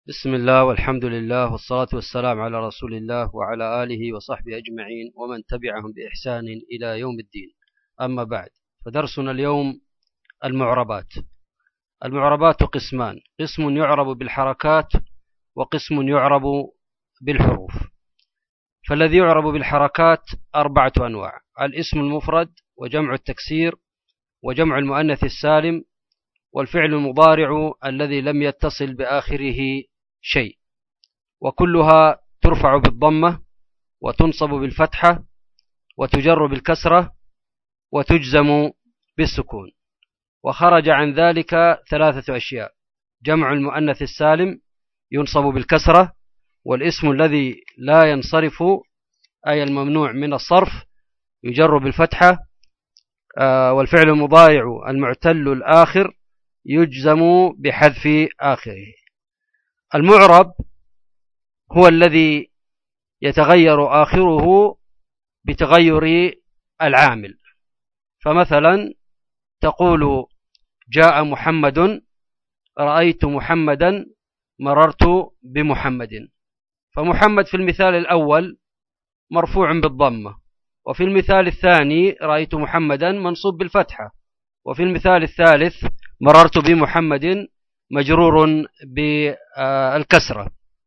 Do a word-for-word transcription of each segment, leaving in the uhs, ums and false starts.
بسم الله والحمد لله والصلاة والسلام على رسول الله وعلى آله وصحبه أجمعين ومن تبعهم بإحسان إلى يوم الدين. أما بعد، فدرسنا اليوم المعربات. المعربات قسمان: قسم يعرب بالحركات وقسم يعرب بالحروف. فالذي يعرب بالحركات أربعة أنواع: الاسم المفرد، وجمع التكسير، وجمع المؤنث السالم، والفعل المضارع الذي لم يتصل بآخره شيء، وكلها ترفع بالضمة وتنصب بالفتحة وتجر بالكسرة وتجزم بالسكون. وخرج عن ذلك ثلاثة أشياء: جمع المؤنث السالم ينصب بالكسرة، والاسم الذي لا ينصرف أي الممنوع من الصرف يجر بالفتحة، والفعل المضارع المعتل الآخر يجزم بحذف آخره. المعرب هو الذي يتغير آخره بتغير العامل. فمثلا تقول: جاء محمد، رأيت محمدا، مررت بمحمد. فمحمد في المثال الأول مرفوع بالضمة، وفي المثال الثاني رأيت محمدا منصوب بالفتحة، وفي المثال الثالث مررت بمحمد مجرور بالكسرة.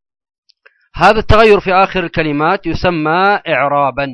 هذا التغير في آخر الكلمات يسمى إعرابا.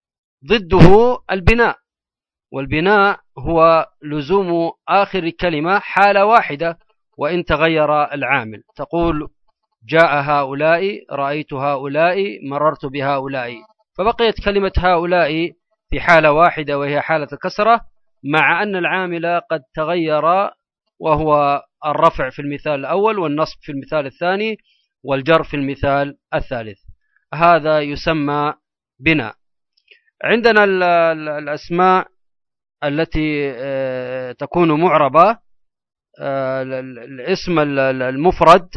ضده البناء، والبناء هو لزوم آخر كلمة حالة واحدة وإن تغير العامل. تقول: جاء هؤلاء، رأيت هؤلاء، مررت بهؤلاء، فبقيت كلمة هؤلاء في حالة واحدة وهي حالة الكسرة، مع أن العامل قد تغير، وهو الرفع في المثال الأول، والنصب في المثال الثاني، والجر في المثال الثالث. هذا يسمى بناء. عندنا الأسماء التي تكون معربة: الاسم المفرد،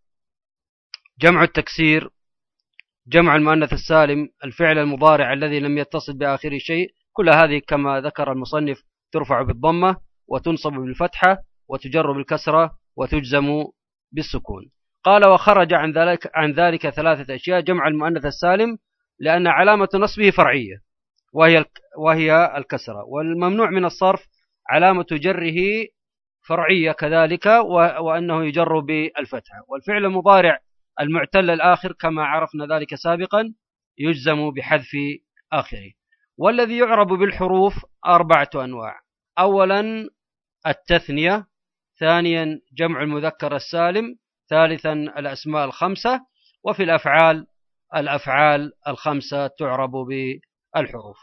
جمع التكسير، جمع المؤنث السالم، الفعل المضارع الذي لم يتصل بآخره شيء، كل هذه كما ذكر المصنف ترفع بالضمة وتنصب بالفتحة وتجر بالكسرة وتجزم بالسكون. قال: وخرج عن ذلك عن ذلك ثلاثة أشياء: جمع المؤنث السالم لأن علامة نصبه فرعية وهي وهي الكسرة، والممنوع من الصرف علامة جره فرعية كذلك وأنه يجر بالفتحة، والفعل المضارع المعتل الآخر كما عرفنا ذلك سابقا يجزم بحذف آخره. والذي يعرب بالحروف أربعة أنواع: أولا التثنية، ثانيا جمع المذكر السالم، ثالثا الأسماء الخمسة، وفي الأفعال الأفعال الخمسة تعرب بالحروف.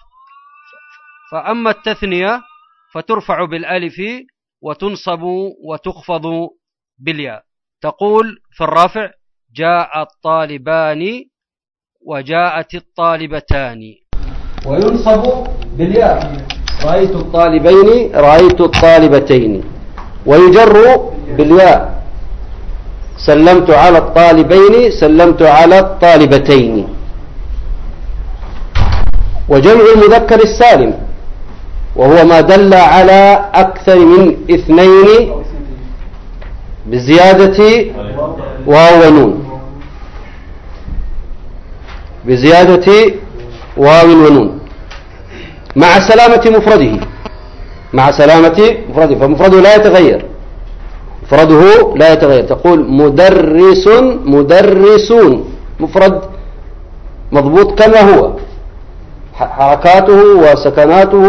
فأما التثنية فترفع بالألف وتنصب وتخفض بالياء. تقول في الرفع: جاء الطالبان وجاءت الطالبتان. وينصب بالياء: رأيت الطالبين، رأيت الطالبتين. ويجر بالياء: سلمت على الطالبين، سلمت على الطالبتين. وجمع المذكر السالم وهو ما دل على أكثر من اثنين بزيادة واو ونون، بزيادة واو ونون مع سلامة مفرده، مع سلامة مفرده، فمفرده لا يتغير، مفرده لا يتغير. تقول: مدرس، مدرسون، مفرد مضبوط كما هو، حركاته وسكناته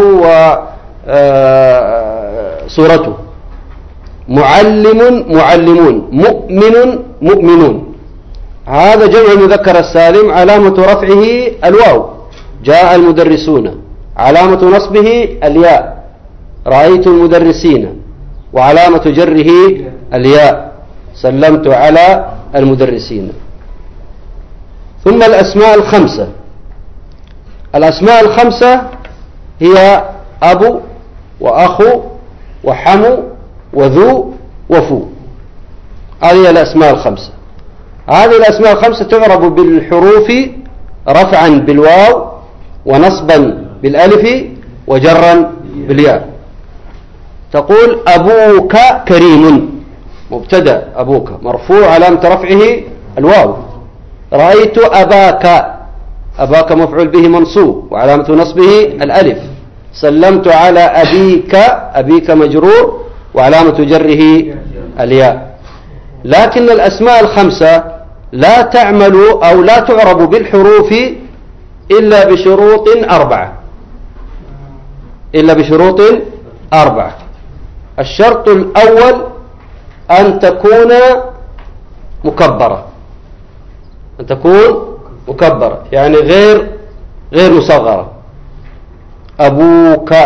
وصورته. معلم، معلمون، مؤمن، مؤمنون. هذا جمع المذكر السالم علامة رفعه الواو: جاء المدرسون، علامة نصبه الياء: رأيت المدرسين، وعلامة جره الياء: سلمت على المدرسين. ثم الأسماء الخمسة. الأسماء الخمسة هي أبو، وأخو، وحمو، وذو، وفو. هذه الأسماء الخمسة. هذه الأسماء الخمسة تعرب بالحروف رفعا بالواو، ونصبا بالألف، وجرا بالياء. تقول: أبوك كريم، مبتدأ أبوك مرفوع علامة رفعه الواو. رأيت أباك، أباك مفعول به منصوب وعلامة نصبه الألف. سلمت على أبيك، أبيك مجرور وعلامة جره الياء. لكن الأسماء الخمسة لا تعمل أو لا تعرب بالحروف إلا بشروط أربعة، إلا بشروط أربعة. الشرط الأول أن تكون مكبرة، أن تكون مكبرة يعني غير غير مصغرة. أبوك،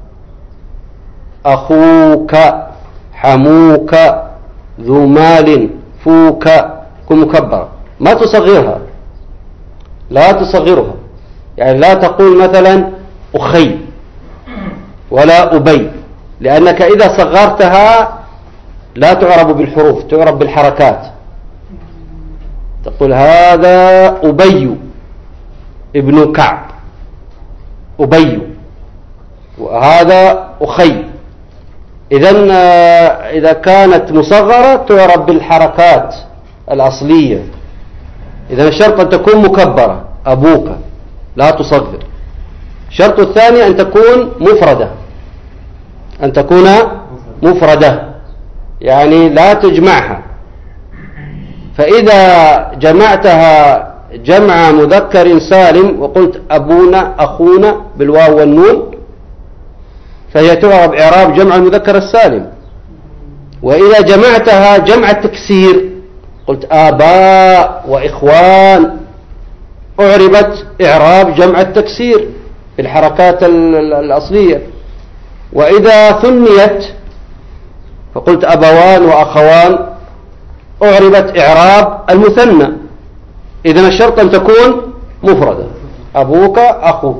أخوك، حموك، ذو مال، فوك، كن مكبرة، ما تصغرها، لا تصغرها. يعني لا تقول مثلا أخي ولا أبي، لأنك إذا صغرتها لا تعرب بالحروف، تعرب بالحركات. تقول هذا أبي ابن كعب، أبي، وهذا أخي. إذن إذا كانت مصغرة تعرب بالحركات الأصلية. إذن الشرط أن تكون مكبرة، أبوك، لا تصغر. الشرط الثاني أن تكون مفردة، أن تكون مفردة يعني لا تجمعها. فإذا جمعتها جمع مذكر سالم وقلت أبونا، أخونا بالواو والنون، فهي تعرب إعراب جمع المذكر السالم. وإذا جمعتها جمع التكسير قلت آباء وإخوان، أعربت إعراب جمع التكسير بالحركات الأصلية. وإذا ثنيت فقلت أبوان وأخوان، أعربت إعراب المثنى. إذن الشرط أن تكون مفردة، أبوك، أخوك.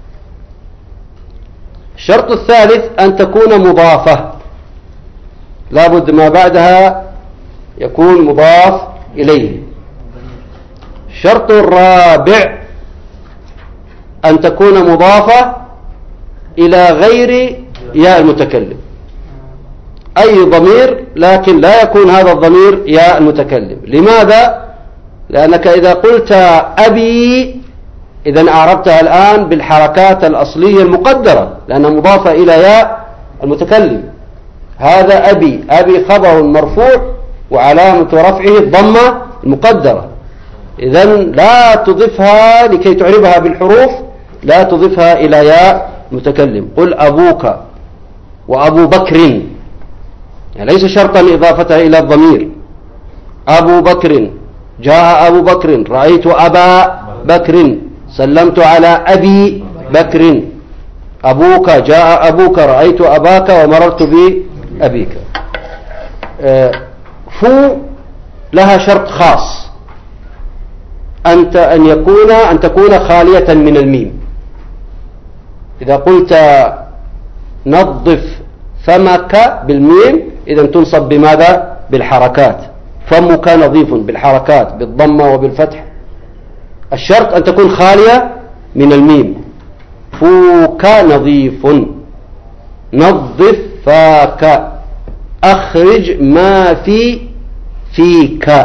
الشرط الثالث أن تكون مضافة، لا بد ما بعدها يكون مضاف إليه. الشرط الرابع أن تكون مضافة إلى غير ياء المتكلم، أي ضمير، لكن لا يكون هذا الضمير ياء المتكلم. لماذا؟ لأنك إذا قلت أبي إذن أعربتها الآن بالحركات الأصلية المقدرة، لأنها مضافة إلى ياء المتكلم. هذا أبي، أبي خبر مرفوع وعلامة رفعه الضمة المقدرة. إذن لا تضيفها لكي تعربها بالحروف، لا تضيفها إلى ياء المتكلم. قل أبوك وأبو بكر، يعني ليس شرطا إضافتها إلى الضمير. أبو بكر، جاء أبو بكر، رأيت أبا بكر، سلمت على أبي بكر. أبوك، جاء أبوك، رأيت أباك ومررت بأبيك. فو لها شرط خاص، أنت أن يكون أن تكون خالية من الميم. إذا قلت نظف فمك بالميم إذا تنصب بماذا؟ بالحركات. فمك نظيف بالحركات بالضمة وبالفتح. الشرط أن تكون خالية من الميم. فوك نظيف، نظف فاك، أخرج ما في فيك،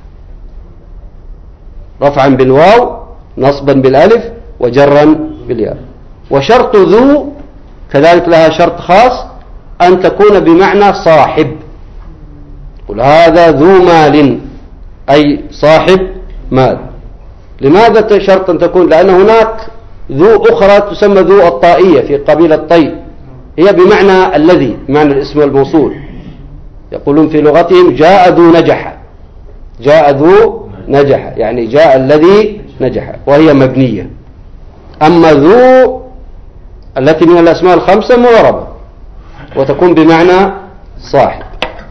رفعا بالواو، نصبا بالألف، وجرا بالياء. وشرط ذو كذلك لها شرط خاص، أن تكون بمعنى صاحب. قل هذا ذو مال، أي صاحب مال. لماذا شرط أن تكون؟ لأن هناك ذو أخرى تسمى ذو الطائية في قبيلة طي، هي بمعنى الذي، بمعنى الاسم والموصول. يقولون في لغتهم جاء ذو نجح، جاء ذو نجح، يعني جاء الذي نجح، وهي مبنية. أما ذو التي من الأسماء الخمسة معربة وتكون بمعنى صاحب.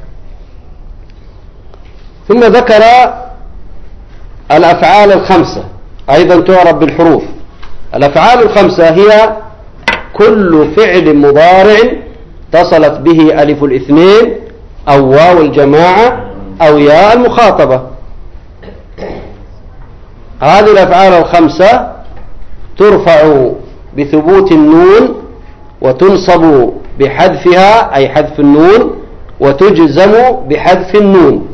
ثم ذكر الأفعال الخمسة أيضا تعرب بالحروف. الأفعال الخمسة هي كل فعل مضارع اتصلت به ألف الاثنين أو واو الجماعة أو ياء المخاطبة. هذه الأفعال الخمسة ترفع بثبوت النون وتنصب بحذفها أي حذف النون وتجزم بحذف النون.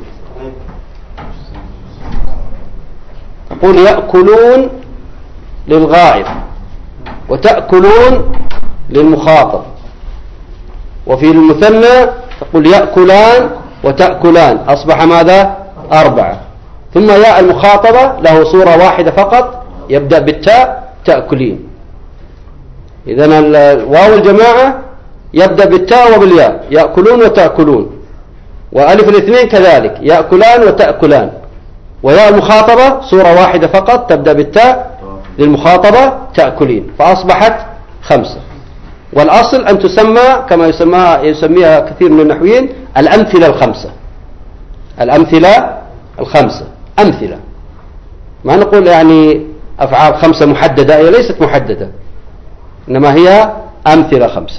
تقول يأكلون للغائب وتأكلون للمخاطب. وفي المثنى تقول يأكلان وتأكلان، أصبح ماذا؟ أربعة. ثم ياء المخاطبة له صورة واحدة فقط، يبدأ بالتاء، تأكلين. إذن الواو الجماعة يبدأ بالتاء وبالياء، يأكلون وتأكلون. وألف الاثنين كذلك، يأكلان وتأكلان. وياء المخاطبة صورة واحدة فقط، تبدأ بالتاء للمخاطبة، تأكلين، فأصبحت خمسة. والأصل أن تسمى كما يسمى يسميها كثير من النحويين الأمثلة الخمسة. الأمثلة الخمسة أمثلة، ما نقول يعني أفعال خمسة محددة، هي ليست محددة، إنما هي أمثلة خمسة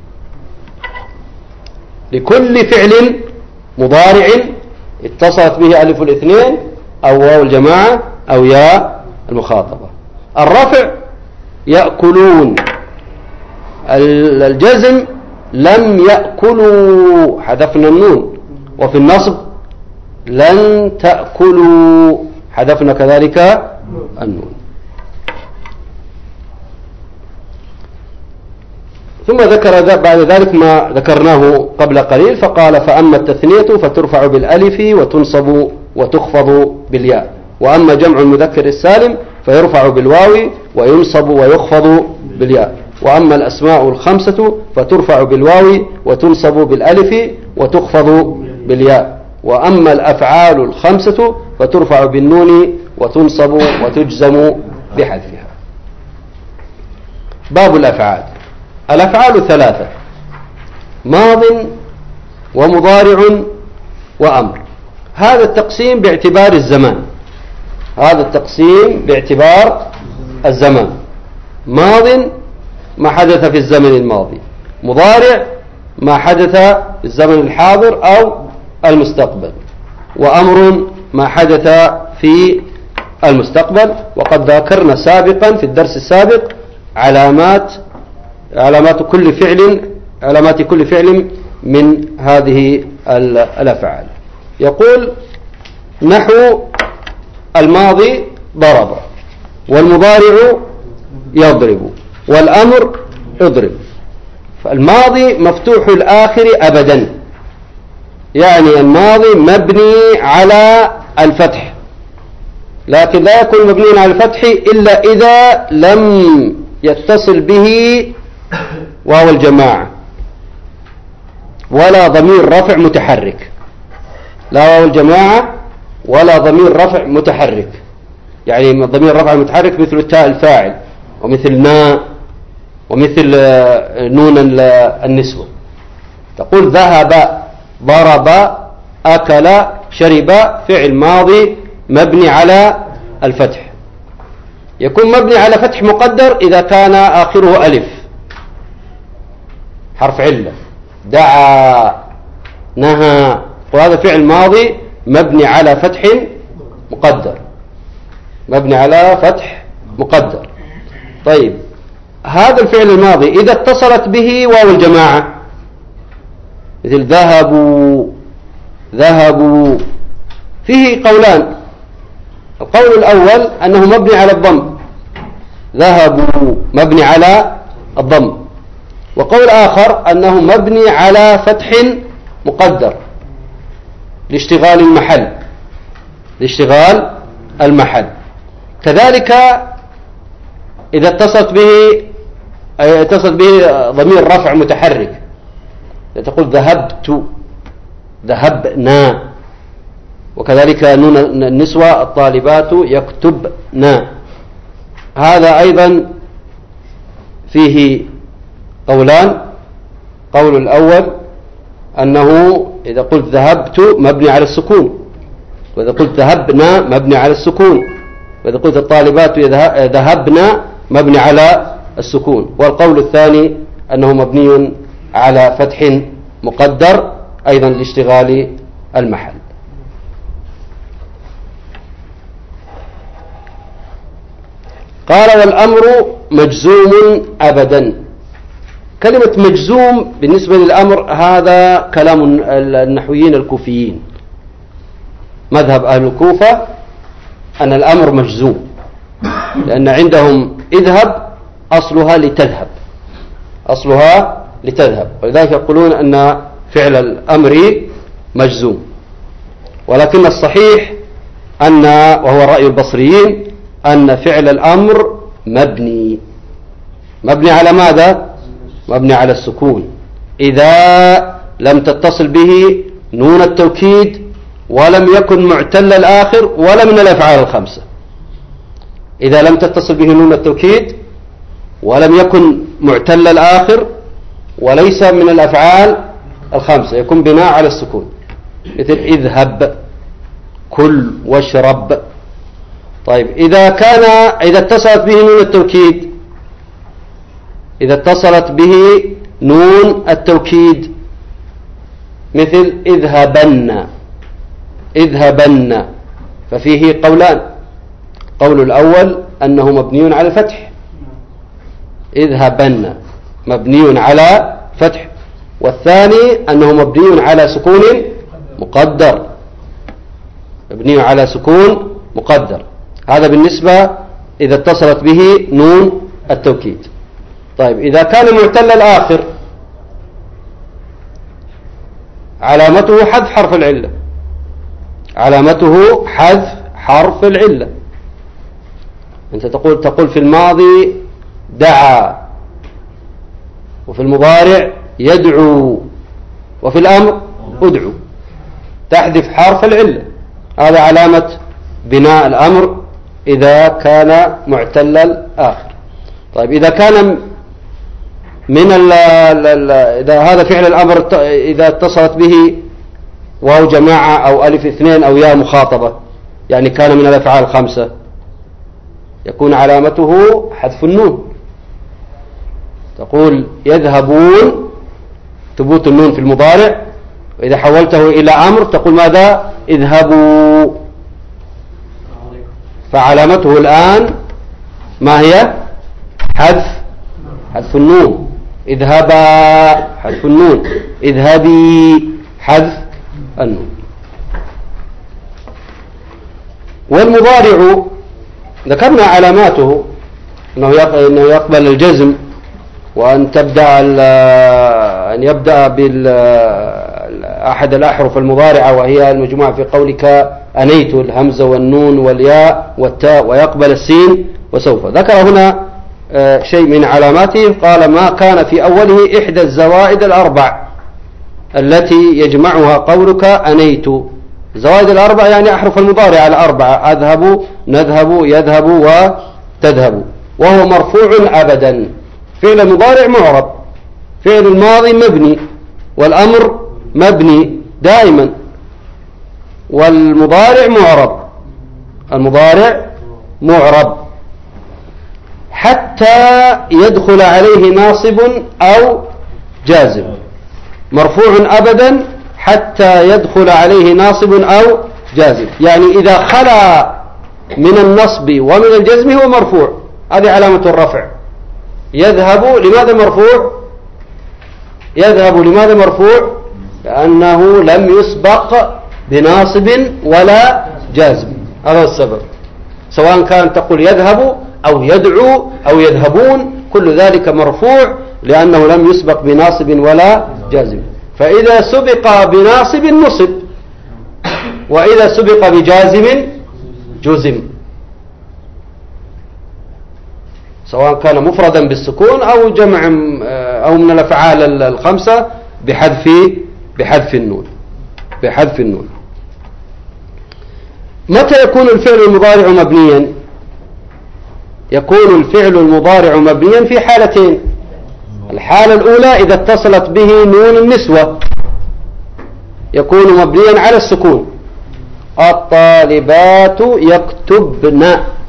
لكل فعل مضارع اتصلت به ألف الاثنين أو واو الجماعة أو ياء المخاطبة. الرفع يأكلون، الجزم لم يأكلوا، حذفنا النون. وفي النصب لن تأكلوا، حذفنا كذلك النون. ثم ذكر بعد ذلك ما ذكرناه قبل قليل، فقال فأما التثنية فترفع بالألف وتنصب وتخفض بالياء، وأما جمع المذكر السالم فيرفع بالواو وينصب ويخفض بالياء، وأما الأسماء الخمسة فترفع بالواو وتنصب بالألف وتخفض بالياء، وأما الأفعال الخمسة فترفع بالنون وتنصب وتجزم بحذفها. باب الأفعال. الأفعال ثلاثة: ماض ومضارع وأمر. هذا التقسيم باعتبار الزمان، هذا التقسيم باعتبار الزمان. ماض ما حدث في الزمن الماضي، مضارع ما حدث في الزمن الحاضر أو المستقبل، وأمر ما حدث في المستقبل. وقد ذكرنا سابقا في الدرس السابق علامات علامات كل فعل علامات كل فعل من هذه الأفعال. يقول نحو الماضي ضرب، والمضارع يضرب، والأمر اضرب. فالماضي مفتوح الآخر أبدا، يعني الماضي مبني على الفتح، لكن لا يكون مبني على الفتح إلا إذا لم يتصل به واو الجماعة ولا ضمير رفع متحرك، لا واو الجماعة ولا ضمير رفع متحرك. يعني ضمير رفع متحرك مثل تاء الفاعل، ومثل نا، ومثل نون النسوة. تقول ذهب، ضرب، أكل، شرب، فعل ماضي مبني على الفتح. يكون مبني على فتح مقدر إذا كان آخره ألف حرف علة. دعا، نهى، وهذا فعل ماضي مبني على فتح مقدر، مبني على فتح مقدر. طيب، هذا الفعل الماضي إذا اتصلت به واو الجماعة مثل ذهبوا، ذهبوا، فيه قولان. القول الأول أنه مبني على الضم، ذهبوا مبني على الضم. وقول آخر أنه مبني على فتح مقدر لاشتغال المحل، لاشتغال المحل. كذلك إذا اتصلت به اتصلت به ضمير رفع متحرك، تقول ذهبت، ذهبنا. وكذلك نون النسوة الطالبات يكتبنا. هذا أيضا فيه قولان. قول الأول أنه إذا قلت ذهبت مبني على السكون، وإذا قلت ذهبنا مبني على السكون، وإذا قلت الطالبات ذهبنا مبني على السكون. والقول الثاني أنه مبني على فتح مقدر أيضا لاشتغال المحل. قال والأمر مجزوم أبدا. كلمة مجزوم بالنسبة للأمر هذا كلام النحويين الكوفيين، مذهب أهل الكوفة أن الأمر مجزوم، لأن عندهم اذهب أصلها لتذهب، أصلها لتذهب، ولذلك يقولون أن فعل الأمر مجزوم. ولكن الصحيح أن، وهو رأي البصريين، أن فعل الأمر مبني. مبني على ماذا؟ مبني على السكون إذا لم تتصل به نون التوكيد ولم يكن معتل الآخر ولا من الأفعال الخمسة. إذا لم تتصل به نون التوكيد ولم يكن معتل الآخر وليس من الأفعال الخمسة، يكون بناء على السكون، مثل اذهب، كل، واشرب. طيب إذا كان إذا اتصلت به نون التوكيد إذا اتصلت به نون التوكيد مثل اذهبن، اذهبن، ففيه قولان. قول الأول أنه مبني على الفتح، اذهبن مبني على فتح، والثاني أنه مبني على سكون مقدر، مبني على سكون مقدر. هذا بالنسبة إذا اتصلت به نون التوكيد. طيب إذا كان معتل الآخر علامته حذف حرف العلة، علامته حذف حرف العلة. أنت تقول تقول في الماضي دعا، وفي المضارع يدعو، وفي الأمر ادعو، تحذف حرف العلة. هذا علامة بناء الأمر إذا كان معتل الآخر. طيب إذا كان من ال ال إذا هذا فعل الأمر إذا اتصلت به واو جماعة أو ألف اثنين أو ياء مخاطبة، يعني كان من الأفعال الخمسة، يكون علامته حذف النون. تقول يذهبون، ثبوت النون في المضارع، وإذا حولته إلى أمر تقول ماذا؟ اذهبوا، فعلامته الآن ما هي؟ حذف حذف النون. اذهبا حذف النون، اذهبي حذف النون. والمضارع ذكرنا علاماته أنه يقبل الجزم، وأن تبدأ أن يبدأ بأحد الأحرف المضارعة وهي المجموعة في قولك أنيت، الهمزة والنون والياء والتاء، ويقبل السين وسوف. ذكر هنا شيء من علاماته، قال ما كان في أوله إحدى الزوائد الأربع التي يجمعها قولك أنيت. زوائد الأربع يعني أحرف المضارعة الأربعة، أذهب، نذهب، يذهب، وتذهب. وهو مرفوع أبدا. فعل المضارع معرب، فعل الماضي مبني، والأمر مبني دائما، والمضارع معرب، المضارع معرب حتى يدخل عليه ناصب أو جازم. مرفوع أبدا حتى يدخل عليه ناصب أو جازم، يعني إذا خلا من النصب ومن الجزم هو مرفوع. هذه علامة الرفع. يذهب لماذا مرفوع؟ يذهب لماذا مرفوع؟ لأنه لم يسبق بناصب ولا جازم، هذا السبب. سواء كان تقول يذهب أو يدعو أو يذهبون، كل ذلك مرفوع لأنه لم يسبق بناصب ولا جازم. فإذا سبق بناصب نصب، وإذا سبق بجازم جزم، سواء كان مفردا بالسكون أو جمع أو من الأفعال الخمسة بحذف بحذف النون بحذف النون. متى يكون الفعل المضارع مبنيا؟ يكون الفعل المضارع مبنيا في حالتين. الحالة الأولى إذا اتصلت به نون النسوة يكون مبنيا على السكون. الطالبات يكتبن،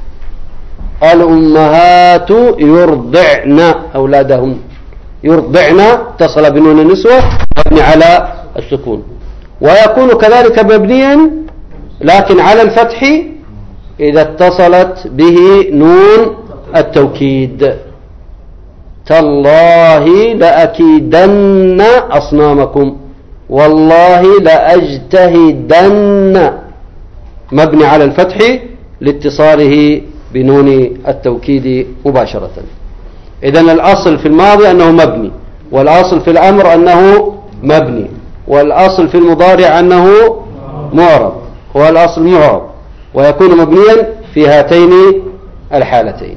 الأمهات يرضعن أولادهن، يرضعن اتصل بنون النسوة مبني على السكون. ويكون كذلك مبنيا لكن على الفتح إذا اتصلت به نون التوكيد، تالله لأكيدن أصنامكم، والله لأجتهدن، مبني على الفتح لاتصاله بنون التوكيد مباشرة. إذن الأصل في الماضي أنه مبني، والأصل في الأمر أنه مبني، والأصل في المضارع أنه معرب، والأصل معرب، ويكون مبنيا في هاتين الحالتين.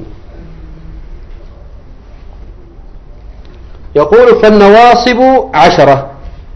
يقول فالنواصب عشرة،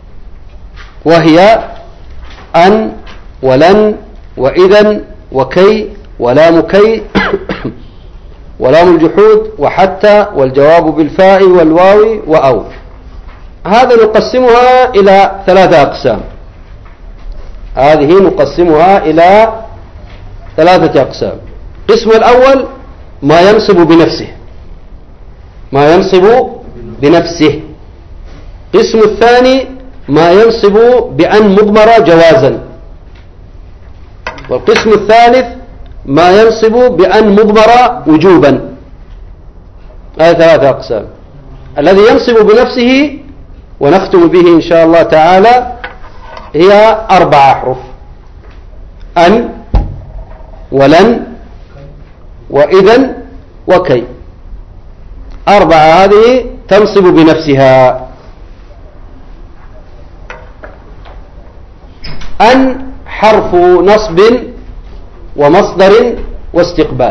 وهي أن ولن وإذن وكي ولام كي ولام الجحود وحتى والجواب بالفاء والواو وأو. هذا نقسمها إلى ثلاثة أقسام، هذه نقسمها إلى ثلاثة أقسام. القسم الأول ما ينصب بنفسه، ما ينصب بنفسه. القسم الثاني ما ينصب بأن مضمرة جوازا. والقسم الثالث ما ينصب بأن مضمرة وجوبا. هذه ثلاثة أقسام. الذي ينصب بنفسه ونختم به إن شاء الله تعالى هي أربع أحرف: أن ولن وإذن وكي. أربعة هذه تنصب بنفسها. أن حرف نصب ومصدر واستقبال.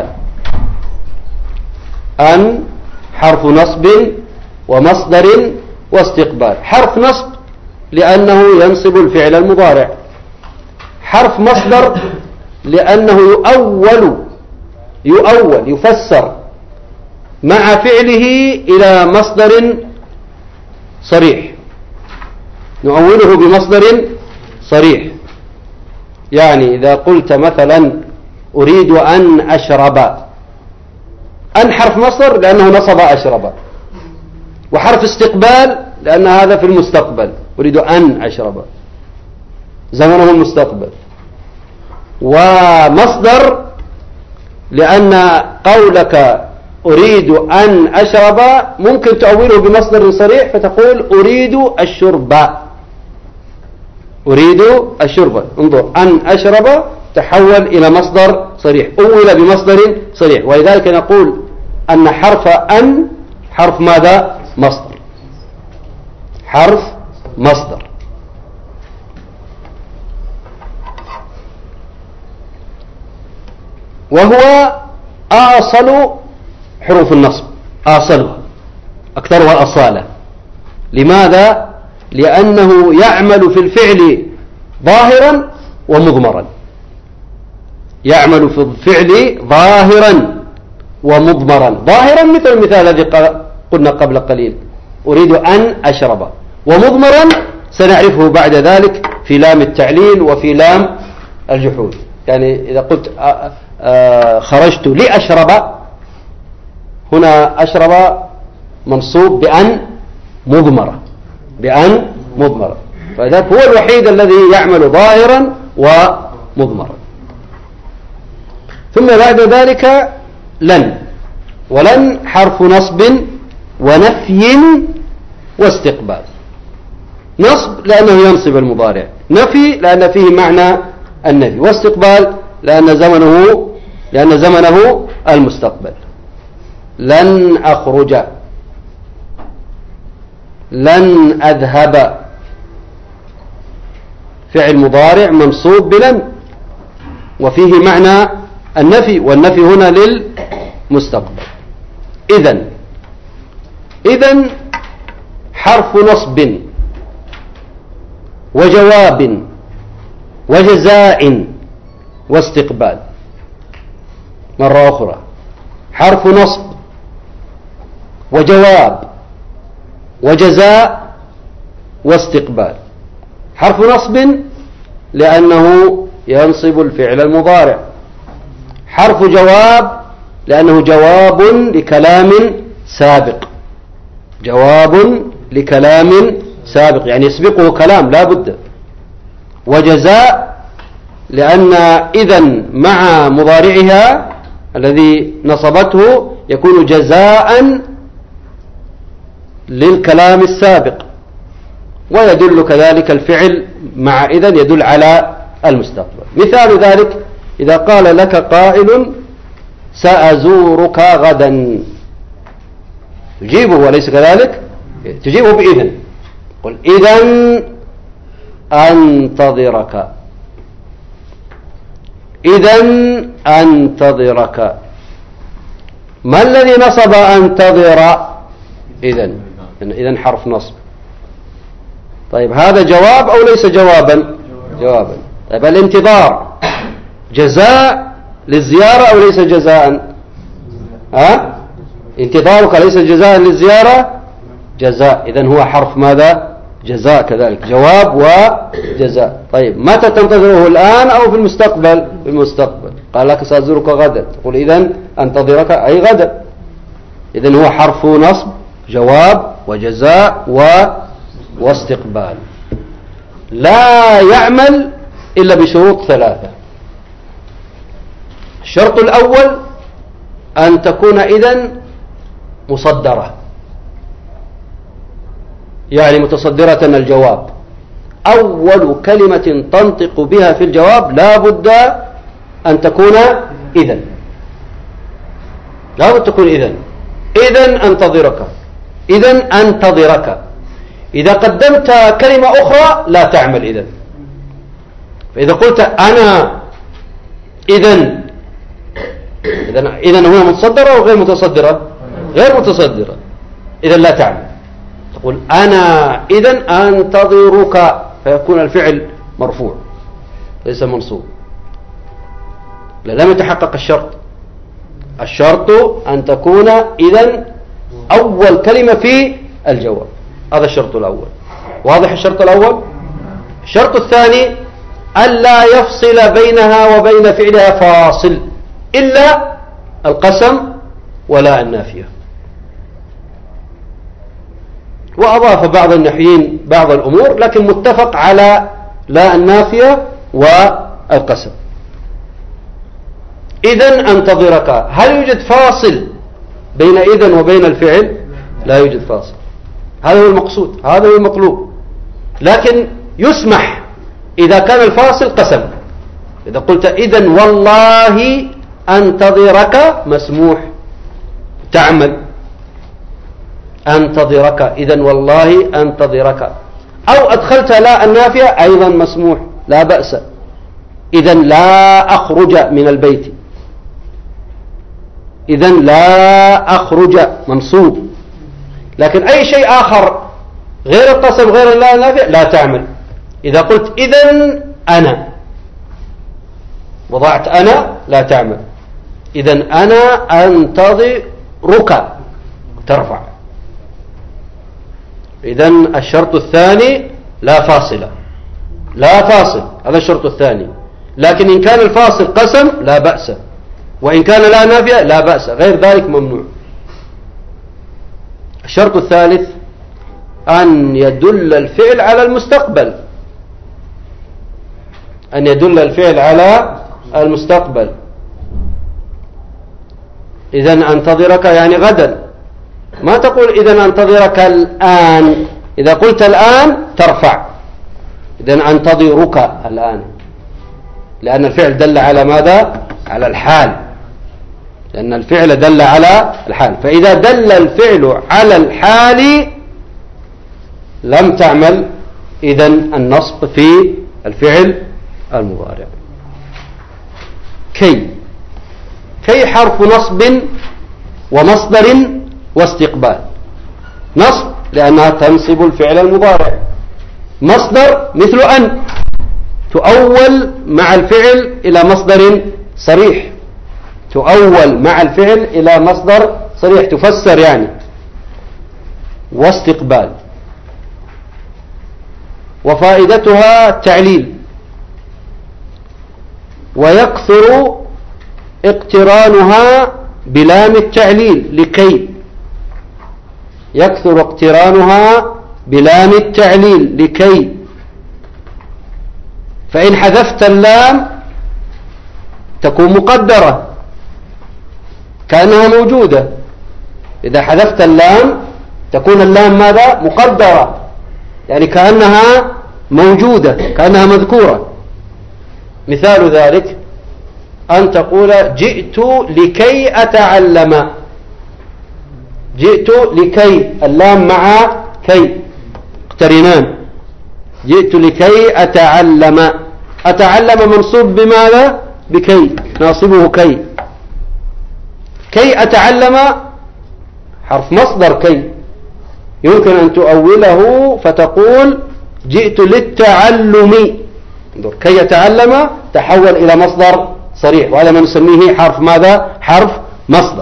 أن حرف نصب ومصدر واستقبال. حرف نصب لأنه ينصب الفعل المضارع. حرف مصدر لأنه يؤول يؤول يفسر مع فعله إلى مصدر صريح، نؤوله بمصدر صريح. يعني إذا قلت مثلا أريد أن أشرب، أن حرف مصدر لأنه نصب أشرب، وحرف استقبال لأن هذا في المستقبل، أريد أن أشرب زمنه المستقبل. ومصدر لأن قولك أريد أن أشرب ممكن تؤوله بمصدر صريح فتقول أريد الشرب، أريد الشرب. انظر، أن أشرب تحول إلى مصدر صريح، أول بمصدر صريح. ولذلك نقول أن حرف أن حرف ماذا؟ مصدر، حرف مصدر. وهو أصل حروف النصب، أصلها أكثرها أصالة. لماذا؟ لأنه يعمل في الفعل ظاهرا ومضمرا، يعمل في الفعل ظاهرا ومضمرا. ظاهرا مثل المثال الذي قلنا قبل قليل، أريد أن أشرب. ومضمرا سنعرفه بعد ذلك في لام التعليل وفي لام الجحود. يعني إذا قلت خرجت لأشرب، هنا أشرب منصوب بأن مضمرة، بأن مضمرة. فذلك هو الوحيد الذي يعمل ظاهرا ومضمرا. ثم بعد ذلك لن، ولن حرف نصب ونفي واستقبال. نصب لأنه ينصب المضارع، نفي لأن فيه معنى النفي، واستقبال لأن زمنه لأن زمنه المستقبل. لن أخرج، لن أذهب، فعل مضارع منصوب بلن وفيه معنى النفي، والنفي هنا للمستقبل. إذن إذن حرف نصب وجواب وجزاء واستقبال. مرة أخرى، حرف نصب وجواب وجزاء واستقبال. حرف نصب لأنه ينصب الفعل المضارع. حرف جواب لأنه جواب لكلام سابق، جواب لكلام سابق يعني يسبقه كلام لا بد. وجزاء لأن إذن مع مضارعها الذي نصبته يكون جزاء للكلام السابق، ويدل كذلك الفعل مع إذن يدل على المستقبل. مثال ذلك إذا قال لك قائل سأزورك غدا، تجيبه وليس كذلك، تجيبه بإذن، قل إذن أنتظرك، إذن أنتظرك. ما الذي نصب أنتظر؟ إذن، إذن حرف نصب. طيب هذا جواب أو ليس جوابا؟ جوابا. طيب الانتظار جزاء للزيارة أو ليس جزاء؟ ها؟ انتظارك ليس جزاء للزيارة؟ جزاء. إذن هو حرف ماذا؟ جزاء كذلك، جواب وجزاء. طيب متى تنتظره، الآن أو في المستقبل؟ في المستقبل. قال لك سأزورك غدا، تقول إذن أنتظرك أي غدا. إذن هو حرف نصب، جواب وجزاء و واستقبال. لا يعمل إلا بشروط ثلاثة. الشرط الأول أن تكون إذن مصدرة، يعني متصدرة الجواب، أول كلمة تنطق بها في الجواب لا بد أن تكون إذن، لا بد تكون إذن. إذن أنتظرك، إذن أنتظرك. إذا قدمت كلمة أخرى لا تعمل إذن. فإذا قلت أنا إذن، إذن هنا متصدرة أو غير متصدرة؟ غير متصدرة، إذن لا تعمل. تقول أنا إذن أنتظرك، فيكون الفعل مرفوع ليس منصوب، لم يتحقق الشرط. الشرط أن تكون إذن أول كلمة في الجواب، هذا الشرط الأول. واضح الشرط الأول؟ الشرط الثاني ألا يفصل بينها وبين فعلها فاصل إلا القسم ولا النافية. وأضاف بعض النحويين بعض الأمور، لكن متفق على لا النافية والقسم. إذن أنتظرك، هل يوجد فاصل بين إذن وبين الفعل؟ لا يوجد فاصل، هذا هو المقصود، هذا هو المطلوب. لكن يسمح إذا كان الفاصل قسم. إذا قلت إذن والله أنتظرك مسموح، تعمل أنتظرك، إذن والله أنتظرك. أو أدخلت لا النافية أيضا مسموح، لا بأس. إذن لا أخرج من البيت، إذن لا أخرج منصوب. لكن أي شيء آخر غير القسم غير لا النافية لا تعمل. إذا قلت إذن أنا، وضعت أنا لا تعمل. إذن أنا أنتظرك ترفع. إذن الشرط الثاني لا فاصلة، لا فاصل، هذا الشرط الثاني. لكن إن كان الفاصل قسم لا بأس، وإن كان لا نافية لا بأس، غير ذلك ممنوع. الشرط الثالث أن يدل الفعل على المستقبل، أن يدل الفعل على المستقبل. إذن أنتظرك يعني غدا، ما تقول إذن أنتظرك الآن. إذا قلت الآن ترفع، إذن أنتظرك الآن، لأن الفعل دل على ماذا؟ على الحال، لأن الفعل دل على الحال. فإذا دل الفعل على الحال لم تعمل إذن النصب في الفعل المضارع. كي، كي حرف نصب ومصدر واستقبال. نصب لأنها تنصب الفعل المضارع، مصدر مثل أن تؤول مع الفعل إلى مصدر صريح، تؤول مع الفعل إلى مصدر صريح تفسر يعني. واستقبال وفائدتها تعليل، ويكثر اقترانها بلام التعليل لكي، يكثر اقترانها بلام التعليل لكي. فإن حذفت اللام تكون مقدرة كأنها موجودة. إذا حذفت اللام تكون اللام ماذا؟ مقدرة، يعني كأنها موجودة، كأنها مذكورة. مثال ذلك أن تقول جئت لكي أتعلم. جئت لكي، اللام مع كي اقترنان. جئت لكي أتعلم. أتعلم منصوب بماذا؟ بكي، ناصبه كي. كي أتعلم حرف مصدر كي، يمكن أن تؤوله فتقول جئت للتعلم. كي يتعلم تحول إلى مصدر صريح، وهذا ما نسميه حرف ماذا؟ حرف مصدر.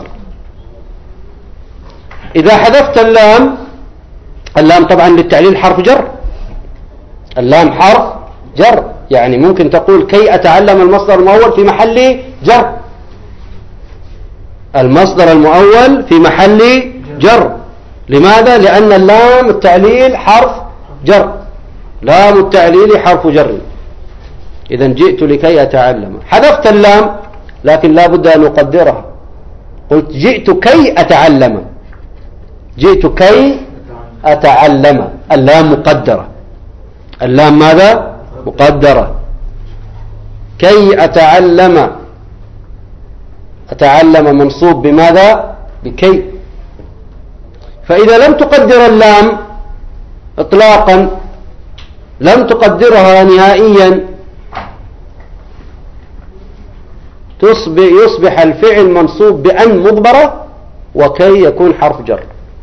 إذا حذفت اللام، اللام طبعا للتعليل حرف جر، اللام حرف جر، يعني ممكن تقول كي أتعلم المصدر المؤول في محل جر، المصدر المؤول في محل جر. لماذا؟ لأن اللام التعليل حرف جر، لام التعليل حرف جر. إذن جئت لكي أتعلم، حذفت اللام لكن لا بد أن أقدرها، قلت جئت كي أتعلم. جئت كي أتعلم، اللام مقدرة، اللام ماذا؟ مقدرة. كي أتعلم، أتعلم منصوب بماذا؟ بكي. فإذا لم تقدر اللام إطلاقا، لم تقدرها نهائيا، تصبح يصبح الفعل منصوب بأن مضمرة، وكي يكون حرف جر،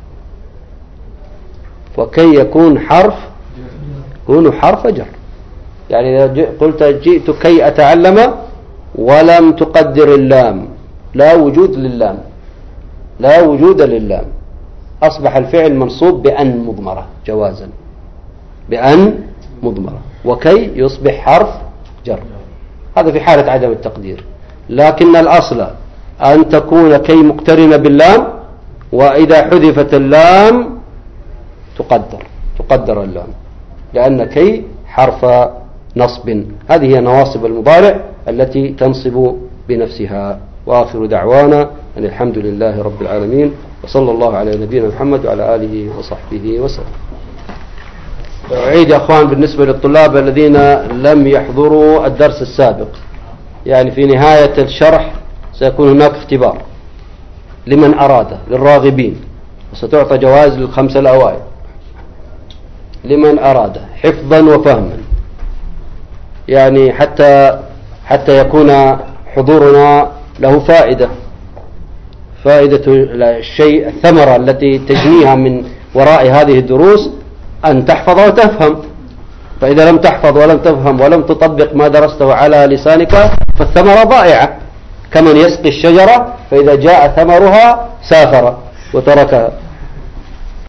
وكي يكون حرف يكون حرف جر. يعني إذا قلت جئت كي أتعلم ولم تقدر اللام، لا وجود للام، لا وجود للام، أصبح الفعل منصوب بأن مضمرة جوازا، بأن مضمرة، وكي يصبح حرف جر. هذا في حالة عدم التقدير، لكن الأصل أن تكون كي مقترنة باللام، وإذا حذفت اللام تقدر تقدر اللام، لأن كي حرف نصب. هذه هي نواصب المضارع التي تنصب بنفسها. وآخر دعوانا أن الحمد لله رب العالمين، وصلى الله على نبينا محمد وعلى آله وصحبه وسلم. أعيد يا أخوان بالنسبة للطلاب الذين لم يحضروا الدرس السابق، يعني في نهاية الشرح سيكون هناك اختبار لمن أراد، للراغبين، وستعطى جوائز للخمسة الأوائل لمن أراد حفظا وفهما، يعني حتى حتى يكون حضورنا له فائدة، فائدة الشيء، الثمرة التي تجنيها من وراء هذه الدروس أن تحفظ وتفهم. فإذا لم تحفظ ولم تفهم ولم تطبق ما درسته على لسانك فالثمرة ضائعة، كمن يسقي الشجرة فإذا جاء ثمرها سافر وتركها.